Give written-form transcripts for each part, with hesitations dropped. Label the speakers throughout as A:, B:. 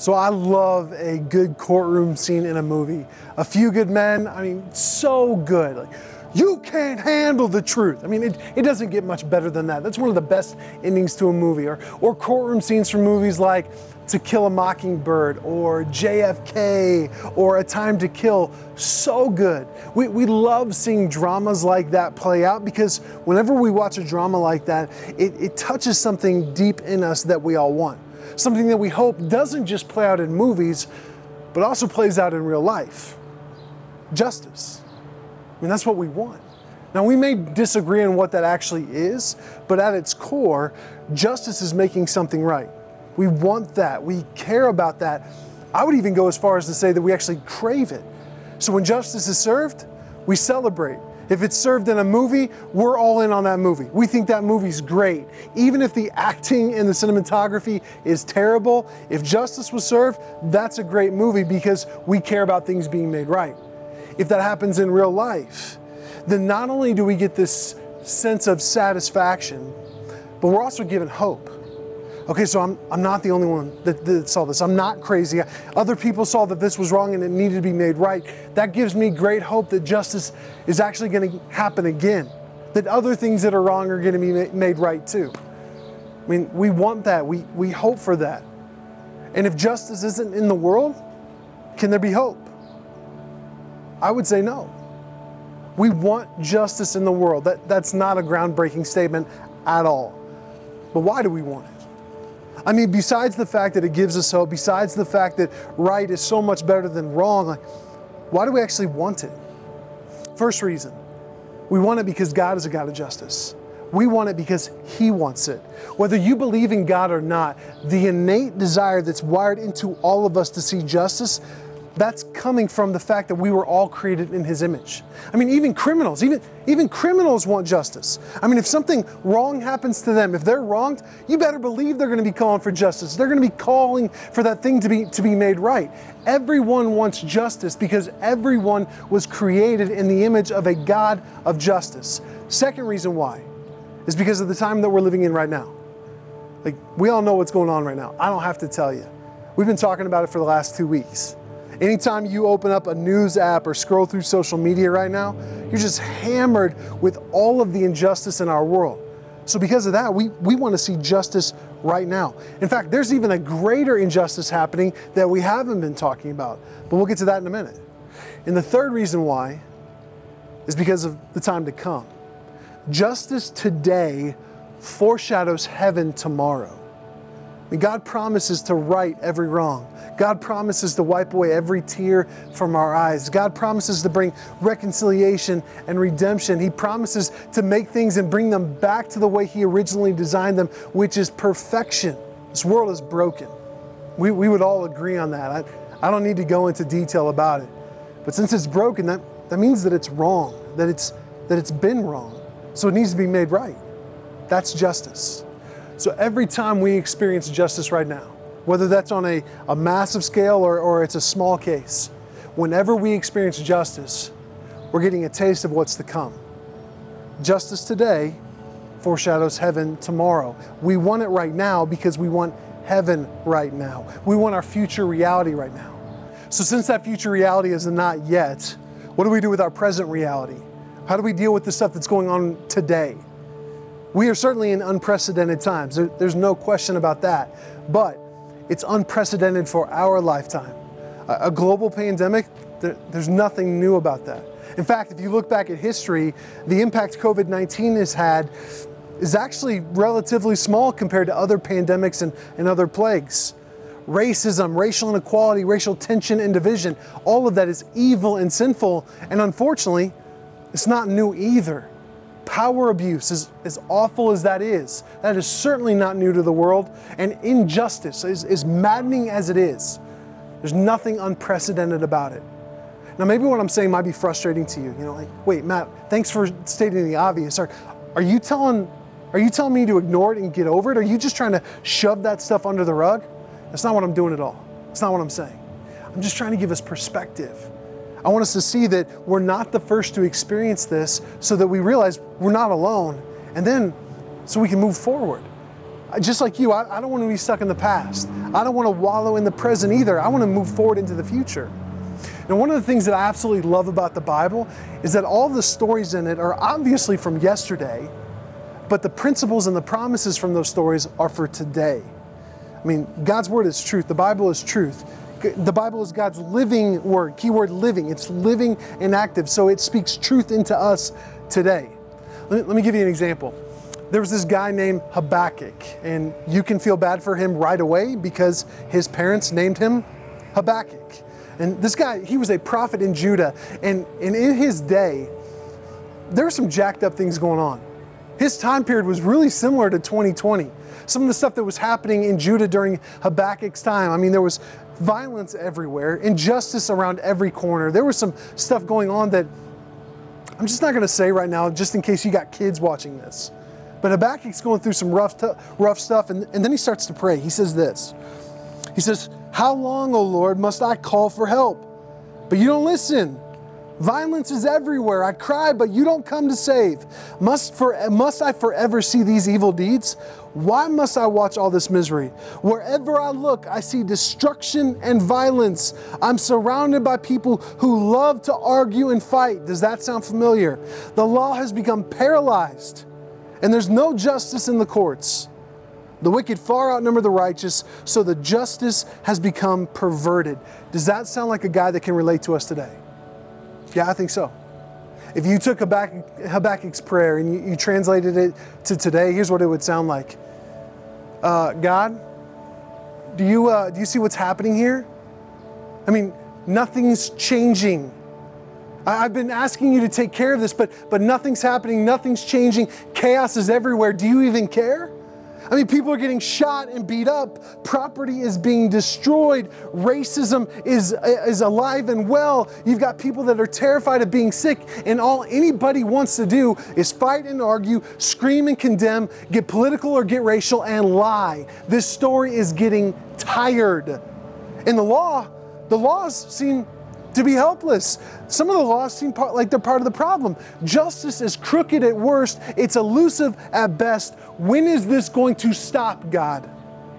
A: So I love a good courtroom scene in a movie. A Few Good Men, so good. Like, you can't handle the truth. It doesn't get much better than that. That's one of the best endings to a movie. Or courtroom scenes from movies like To Kill a Mockingbird or JFK or A Time to Kill. So good. We love seeing dramas like that play out because whenever we watch a drama like that, it touches something deep in us that we all want. Something that we hope doesn't just play out in movies, but also plays out in real life. Justice. That's what we want. Now, we may disagree on what that actually is, but at its core, justice is making something right. We want that. We care about that. I would even go as far as to say that we actually crave it. So when justice is served, we celebrate. If it's served in a movie, we're all in on that movie. We think that movie's great. Even if the acting and the cinematography is terrible, if justice was served, that's a great movie because we care about things being made right. If that happens in real life, then not only do we get this sense of satisfaction, but we're also given hope. Okay, so I'm not the only one that saw this. I'm not crazy. Other people saw that this was wrong and it needed to be made right. That gives me great hope that justice is actually going to happen again, that other things that are wrong are going to be made right too. We want that. We hope for that. And if justice isn't in the world, can there be hope? I would say no. We want justice in the world. That's not a groundbreaking statement at all. But why do we want it? Besides the fact that it gives us hope, besides the fact that right is so much better than wrong, why do we actually want it? First reason, we want it because God is a God of justice. We want it because He wants it. Whether you believe in God or not, the innate desire that's wired into all of us to see justice, that's coming from the fact that we were all created in His image. Even criminals, even criminals want justice. If something wrong happens to them, if they're wronged, you better believe they're going to be calling for justice. They're going to be calling for that thing to be made right. Everyone wants justice because everyone was created in the image of a God of justice. Second reason why is because of the time that we're living in right now. We all know what's going on right now. I don't have to tell you. We've been talking about it for the last 2 weeks. Anytime you open up a news app or scroll through social media right now, you're just hammered with all of the injustice in our world. So because of that, we want to see justice right now. In fact, there's even a greater injustice happening that we haven't been talking about, but we'll get to that in a minute. And the third reason why is because of the time to come. Justice today foreshadows heaven tomorrow. God promises to right every wrong. God promises to wipe away every tear from our eyes. God promises to bring reconciliation and redemption. He promises to make things and bring them back to the way He originally designed them, which is perfection. This world is broken. We would all agree on that. I don't need to go into detail about it. But since it's broken, that means that it's wrong, that it's been wrong. So it needs to be made right. That's justice. So every time we experience justice right now, whether that's on a massive scale or it's a small case, whenever we experience justice, we're getting a taste of what's to come. Justice today foreshadows heaven tomorrow. We want it right now because we want heaven right now. We want our future reality right now. So since that future reality is not yet, what do we do with our present reality? How do we deal with the stuff that's going on today? We are certainly in unprecedented times. There's no question about that. But it's unprecedented for our lifetime. A global pandemic, there's nothing new about that. In fact, if you look back at history, the impact COVID-19 has had is actually relatively small compared to other pandemics and other plagues. Racism, racial inequality, racial tension and division, all of that is evil and sinful. And unfortunately, it's not new either. Power abuse, as awful as that is certainly not new to the world. And injustice, as maddening as it is, there's nothing unprecedented about it. Now, maybe what I'm saying might be frustrating to you. Wait, Matt, thanks for stating the obvious. Are you telling me to ignore it and get over it? Are you just trying to shove that stuff under the rug? That's not what I'm doing at all. That's not what I'm saying. I'm just trying to give us perspective. I want us to see that we're not the first to experience this so that we realize we're not alone, and then so we can move forward. Just like you, I don't want to be stuck in the past. I don't want to wallow in the present either. I want to move forward into the future. And one of the things that I absolutely love about the Bible is that all the stories in it are obviously from yesterday, but the principles and the promises from those stories are for today. I mean, God's word is truth. The Bible is truth. The Bible is God's living word. Keyword living. It's living and active, so it speaks truth into us today. Let me give you an example. There was this guy named Habakkuk, and you can feel bad for him right away because his parents named him Habakkuk. And this guy, he was a prophet in Judah, and in his day, there were some jacked up things going on. His time period was really similar to 2020. Some of the stuff that was happening in Judah during Habakkuk's time, I mean, there was violence everywhere, injustice around every corner. There was some stuff going on that I'm just not going to say right now, just in case you got kids watching this. But Habakkuk's going through some rough stuff, and then he starts to pray. He says this. He says, "How long, O Lord, must I call for help? But you don't listen. Violence is everywhere. I cry, but you don't come to save. Must I forever see these evil deeds? Why must I watch all this misery? Wherever I look, I see destruction and violence. I'm surrounded by people who love to argue and fight." Does that sound familiar? "The law has become paralyzed, and there's no justice in the courts. The wicked far outnumber the righteous, so the justice has become perverted." Does that sound like a guy that can relate to us today? Yeah, I think so. If you took Habakkuk's prayer and you translated it to today, here's what it would sound like. God, do you see what's happening here? I mean, nothing's changing. I've been asking you to take care of this, but nothing's happening, nothing's changing. Chaos is everywhere. Do you even care? I mean, people are getting shot and beat up. Property is being destroyed. Racism is alive and well. You've got people that are terrified of being sick, and all anybody wants to do is fight and argue, scream and condemn, get political or get racial, and lie. This story is getting tired. And the laws seem to be helpless. Some of the laws seem like they're part of the problem. Justice is crooked at worst. It's elusive at best. When is this going to stop, God?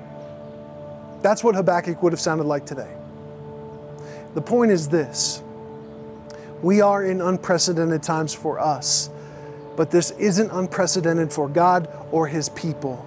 A: That's what Habakkuk would have sounded like today. The point is this. We are in unprecedented times for us, but this isn't unprecedented for God or His people.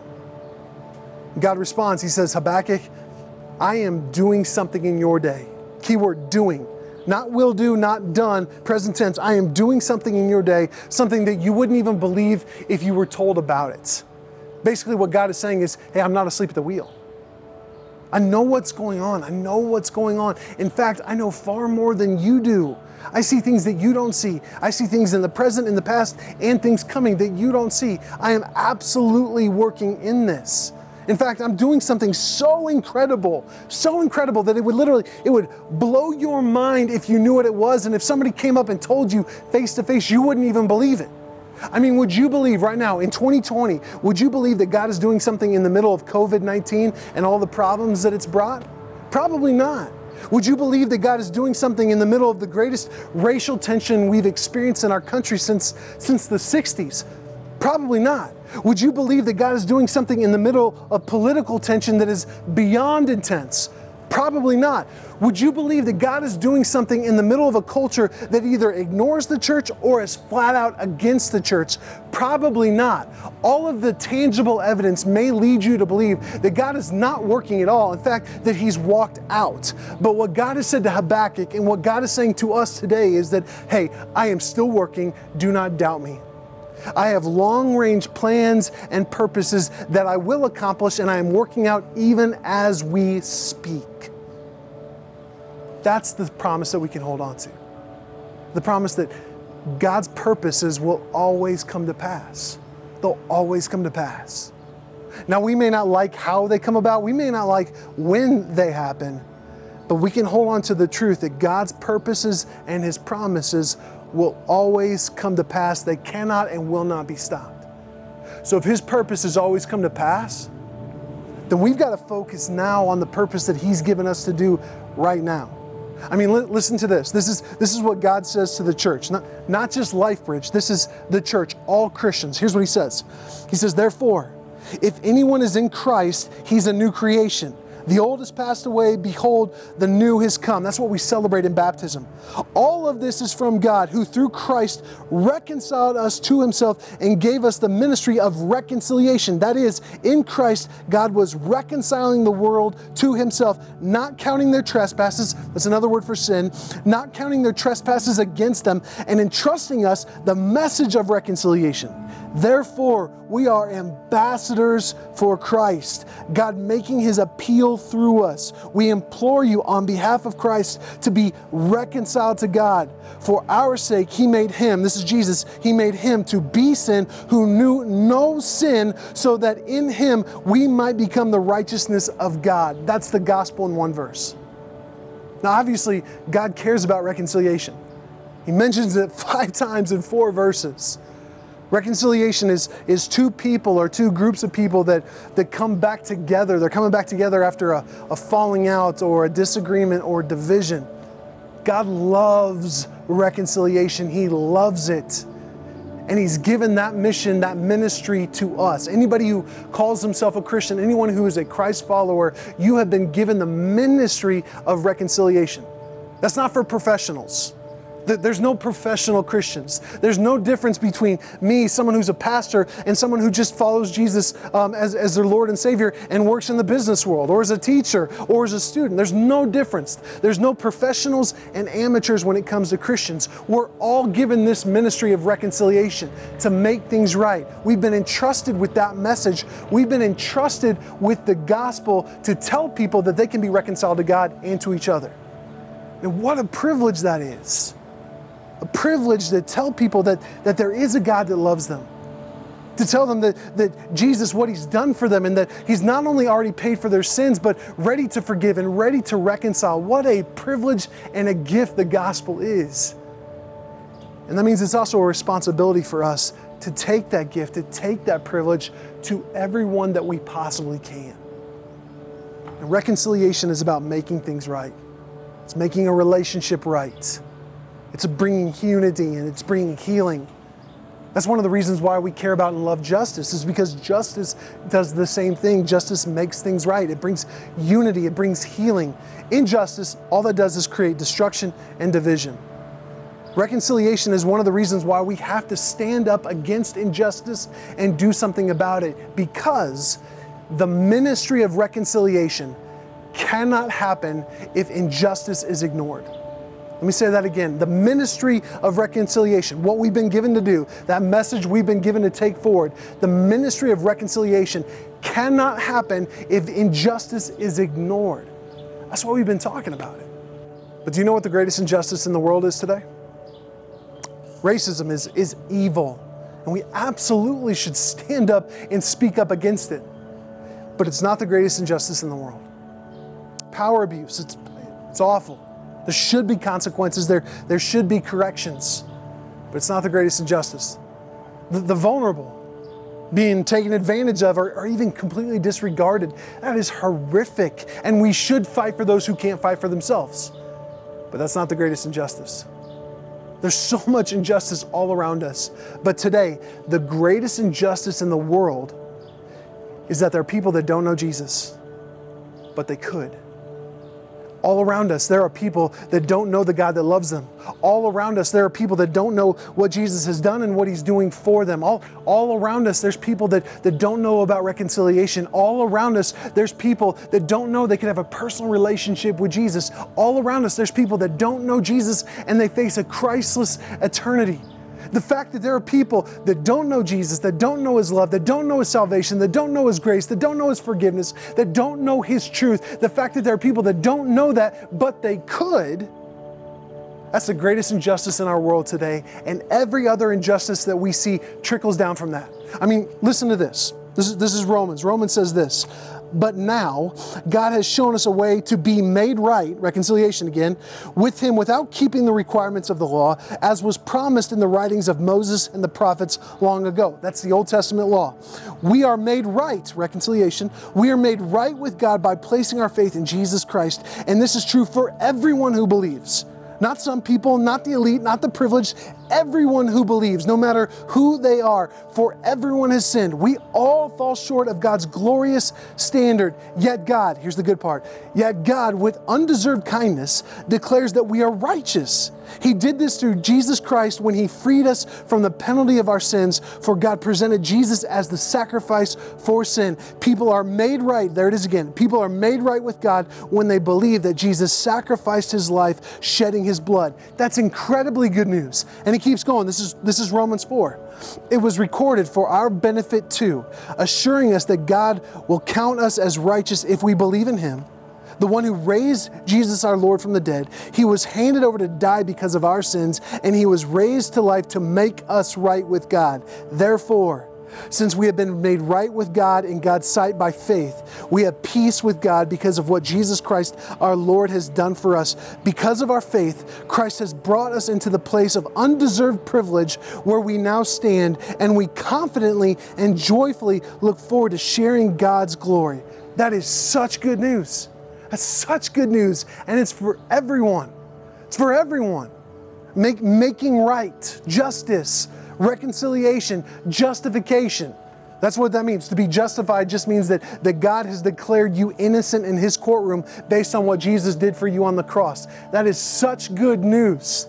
A: God responds. He says, "Habakkuk, I am doing something in your day." Keyword doing. Not will do, not done, present tense. I am doing something in your day, something that you wouldn't even believe if you were told about it. Basically what God is saying is, hey, I'm not asleep at the wheel. I know what's going on. I know what's going on. In fact, I know far more than you do. I see things that you don't see. I see things in the present, in the past, and things coming that you don't see. I am absolutely working in this. In fact, I'm doing something so incredible that it would blow your mind if you knew what it was. And if somebody came up and told you face to face, you wouldn't even believe it. I mean, would you believe right now in 2020, would you believe that God is doing something in the middle of COVID-19 and all the problems that it's brought? Probably not. Would you believe that God is doing something in the middle of the greatest racial tension we've experienced in our country since the 60s? Probably not. Would you believe that God is doing something in the middle of political tension that is beyond intense? Probably not. Would you believe that God is doing something in the middle of a culture that either ignores the church or is flat out against the church? Probably not. All of the tangible evidence may lead you to believe that God is not working at all. In fact, that He's walked out. But what God has said to Habakkuk and what God is saying to us today is that, hey, I am still working. Do not doubt me. I have long-range plans and purposes that I will accomplish, and I am working out even as we speak. That's the promise that we can hold on to. The promise that God's purposes will always come to pass. They'll always come to pass. Now, we may not like how they come about. We may not like when they happen. But we can hold on to the truth that God's purposes and His promises will always come to pass. They cannot and will not be stopped. So if His purposes always come to pass, then we've got to focus now on the purpose that He's given us to do right now. I mean, listen to this. This is what God says to the church. Not just LifeBridge. This is the church, all Christians. Here's what He says. He says, "Therefore, If anyone is in Christ, he's a new creation. The old has passed away, behold, the new has come. That's what we celebrate in baptism. All of this is from God, who through Christ reconciled us to himself and gave us the ministry of reconciliation. That is, in Christ, God was reconciling the world to himself, not counting their trespasses, that's another word for sin, not counting their trespasses against them, and entrusting us the message of reconciliation. Therefore, we are ambassadors for Christ, God making his appeal through us. We implore you on behalf of Christ to be reconciled to God. For our sake, he made him, this is Jesus, he made him to be sin who knew no sin, so that in him we might become the righteousness of God. That's the gospel in one verse. Now, obviously, God cares about reconciliation. He mentions it 5 times in 4 verses. Reconciliation is two people or two groups of people that come back together. They're coming back together after a falling out or a disagreement or division. God loves reconciliation. He loves it. And he's given that mission, that ministry to us. Anybody who calls himself a Christian, anyone who is a Christ follower, you have been given the ministry of reconciliation. That's not for professionals. There's no professional Christians. There's no difference between me, someone who's a pastor, and someone who just follows Jesus as their Lord and Savior and works in the business world, or as a teacher, or as a student. There's no difference. There's no professionals and amateurs when it comes to Christians. We're all given this ministry of reconciliation to make things right. We've been entrusted with that message. We've been entrusted with the gospel to tell people that they can be reconciled to God and to each other. And what a privilege that is. A privilege to tell people that there is a God that loves them. To tell them that Jesus, what he's done for them, and that he's not only already paid for their sins, but ready to forgive and ready to reconcile. What a privilege and a gift the gospel is. And that means it's also a responsibility for us to take that gift, to take that privilege to everyone that we possibly can. And reconciliation is about making things right. It's making a relationship right. It's bringing unity and it's bringing healing. That's one of the reasons why we care about and love justice, is because justice does the same thing. Justice makes things right. It brings unity. It brings healing. Injustice, all that does is create destruction and division. Reconciliation is one of the reasons why we have to stand up against injustice and do something about it, because the ministry of reconciliation cannot happen if injustice is ignored. Let me say that again. The ministry of reconciliation, what we've been given to do, that message we've been given to take forward, the ministry of reconciliation cannot happen if injustice is ignored. That's why we've been talking about it. But do you know what the greatest injustice in the world is today? Racism is evil, and we absolutely should stand up and speak up against it. But it's not the greatest injustice in the world. Power abuse, it's awful. There should be consequences, there should be corrections, but it's not the greatest injustice. The vulnerable being taken advantage of or even completely disregarded, that is horrific, and we should fight for those who can't fight for themselves. But that's not the greatest injustice. There's so much injustice all around us, but today, the greatest injustice in the world is that there are people that don't know Jesus, but they could. All around us, there are people that don't know the God that loves them. All around us, there are people that don't know what Jesus has done and what he's doing for them. All around us, there's people that don't know about reconciliation. All around us, there's people that don't know they can have a personal relationship with Jesus. All around us, there's people that don't know Jesus and they face a Christless eternity. The fact that there are people that don't know Jesus, that don't know his love, that don't know his salvation, that don't know his grace, that don't know his forgiveness, that don't know his truth, the fact that there are people that don't know that, but they could, that's the greatest injustice in our world today. And every other injustice that we see trickles down from that. I mean, listen to this. This is Romans. Romans says this: but now God has shown us a way to be made right, reconciliation again, with him without keeping the requirements of the law, as was promised in the writings of Moses and the prophets long ago. That's the Old Testament law. We are made right, reconciliation. We are made right with God by placing our faith in Jesus Christ. And this is true for everyone who believes. Not some people, not the elite, not the privileged. Everyone who believes, no matter who they are, for everyone has sinned. We all fall short of God's glorious standard. Yet God, here's the good part, yet God, with undeserved kindness, declares that we are righteous. He did this through Jesus Christ when He freed us from the penalty of our sins, for God presented Jesus as the sacrifice for sin. People are made right, there it is again, people are made right with God when they believe that Jesus sacrificed His life, shedding His blood. That's incredibly good news. And he keeps going. This is Romans 4. It was recorded for our benefit too, assuring us that God will count us as righteous if we believe in Him. The one who raised Jesus our Lord from the dead, He was handed over to die because of our sins, and He was raised to life to make us right with God. Therefore, since we have been made right with God in God's sight by faith, we have peace with God because of what Jesus Christ our Lord has done for us. Because of our faith, Christ has brought us into the place of undeserved privilege where we now stand, and we confidently and joyfully look forward to sharing God's glory. That is such good news. That's such good news, and it's for everyone. It's for everyone. Making right, justice, reconciliation, justification. That's what that means. To be justified just means that God has declared you innocent in His courtroom based on what Jesus did for you on the cross. That is such good news.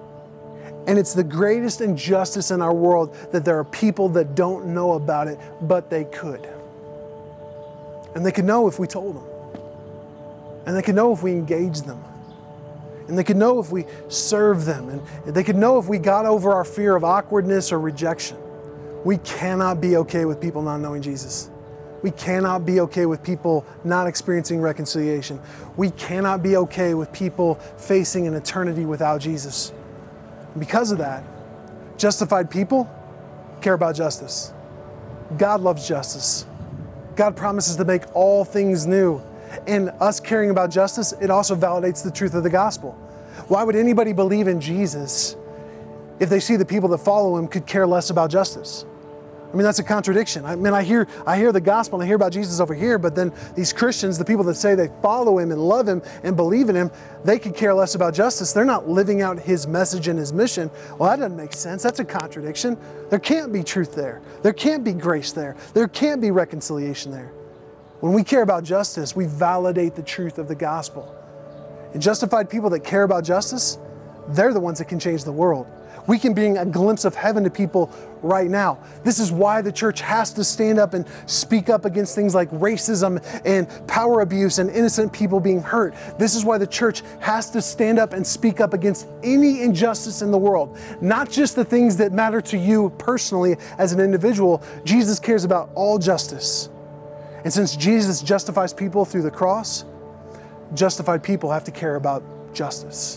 A: And it's the greatest injustice in our world that there are people that don't know about it, but they could. And they could know if we told them. And they could know if we engaged them. And they could know if we serve them. And they could know if we got over our fear of awkwardness or rejection. We cannot be okay with people not knowing Jesus. We cannot be okay with people not experiencing reconciliation. We cannot be okay with people facing an eternity without Jesus. And because of that, justified people care about justice. God loves justice. God promises to make all things new. And us caring about justice, it also validates the truth of the gospel. Why would anybody believe in Jesus if they see the people that follow Him could care less about justice? I mean, that's a contradiction. I hear the gospel and I hear about Jesus over here, but then these Christians, the people that say they follow Him and love Him and believe in Him, they could care less about justice. They're not living out His message and His mission. Well, that doesn't make sense. That's a contradiction. There can't be truth there. There can't be grace there. There can't be reconciliation there. When we care about justice, we validate the truth of the gospel. And justified people that care about justice, they're the ones that can change the world. We can bring a glimpse of heaven to people right now. This is why the church has to stand up and speak up against things like racism and power abuse and innocent people being hurt. This is why the church has to stand up and speak up against any injustice in the world. Not just the things that matter to you personally as an individual. Jesus cares about all justice. And since Jesus justifies people through the cross, justified people have to care about justice.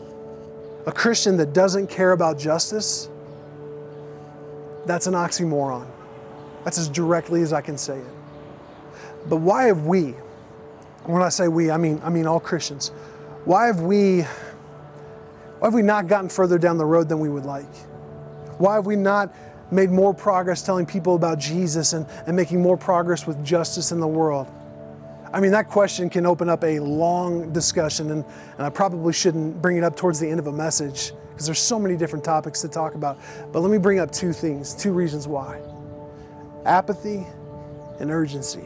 A: A Christian that doesn't care about justice, that's an oxymoron. That's as directly as I can say it. But why have we, when I say we, I mean all Christians, why have we not gotten further down the road than we would like? Why have we not made more progress telling people about Jesus and making more progress with justice in the world? I mean, that question can open up a long discussion, and I probably shouldn't bring it up towards the end of a message because there's so many different topics to talk about. But let me bring up two things, two reasons why. Apathy and urgency.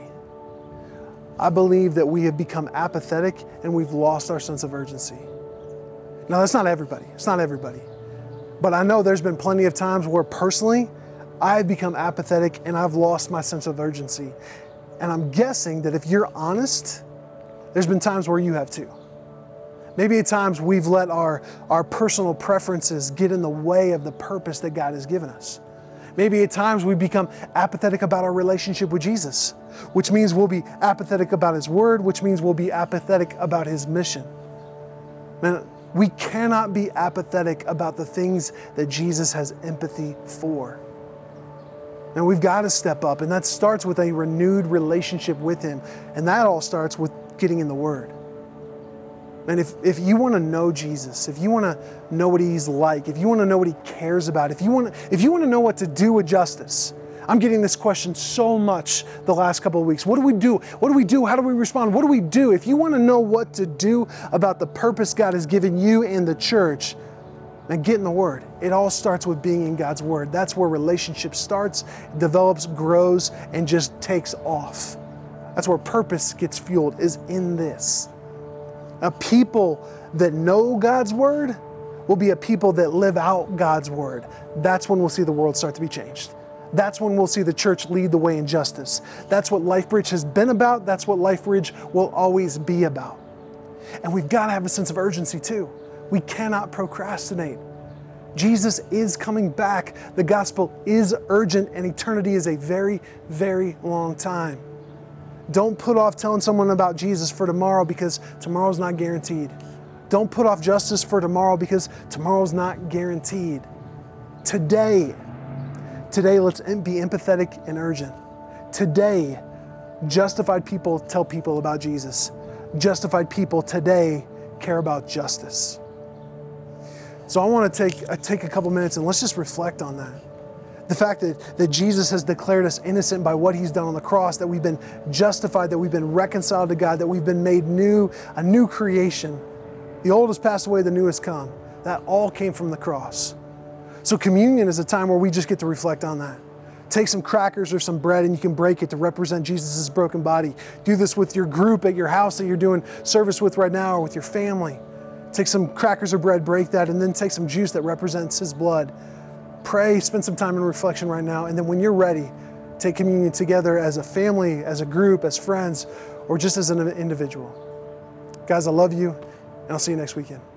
A: I believe that we have become apathetic and we've lost our sense of urgency. Now, that's not everybody. It's not everybody. But I know there's been plenty of times where personally, I've become apathetic and I've lost my sense of urgency. And I'm guessing that if you're honest, there's been times where you have too. Maybe at times we've let our personal preferences get in the way of the purpose that God has given us. Maybe at times we become apathetic about our relationship with Jesus, which means we'll be apathetic about His word, which means we'll be apathetic about His mission. Man, we cannot be apathetic about the things that Jesus has empathy for. And we've got to step up, and that starts with a renewed relationship with Him. And that all starts with getting in the Word. And if you want to know Jesus, if you want to know what He's like, if you want to know what He cares about, if you want to know what to do with justice, I'm getting this question so much the last couple of weeks. What do we do? What do we do? How do we respond? What do we do? If you want to know what to do about the purpose God has given you and the church, then get in the Word. It all starts with being in God's Word. That's where relationship starts, develops, grows, and just takes off. That's where purpose gets fueled, is in this. A people that know God's Word will be a people that live out God's Word. That's when we'll see the world start to be changed. That's when we'll see the church lead the way in justice. That's what LifeBridge has been about. That's what LifeBridge will always be about. And we've got to have a sense of urgency too. We cannot procrastinate. Jesus is coming back. The gospel is urgent, and eternity is a very, very long time. Don't put off telling someone about Jesus for tomorrow, because tomorrow's not guaranteed. Don't put off justice for tomorrow, because tomorrow's not guaranteed. Today, let's be empathetic and urgent. Today, justified people tell people about Jesus. Justified people today care about justice. So I want to take a couple minutes and let's just reflect on that. The fact that Jesus has declared us innocent by what He's done on the cross, that we've been justified, that we've been reconciled to God, that we've been made new, a new creation. The old has passed away, the new has come. That all came from the cross. So communion is a time where we just get to reflect on that. Take some crackers or some bread and you can break it to represent Jesus' broken body. Do this with your group at your house that you're doing service with right now, or with your family. Take some crackers or bread, break that, and then take some juice that represents His blood. Pray, spend some time in reflection right now, and then when you're ready, take communion together as a family, as a group, as friends, or just as an individual. Guys, I love you, and I'll see you next weekend.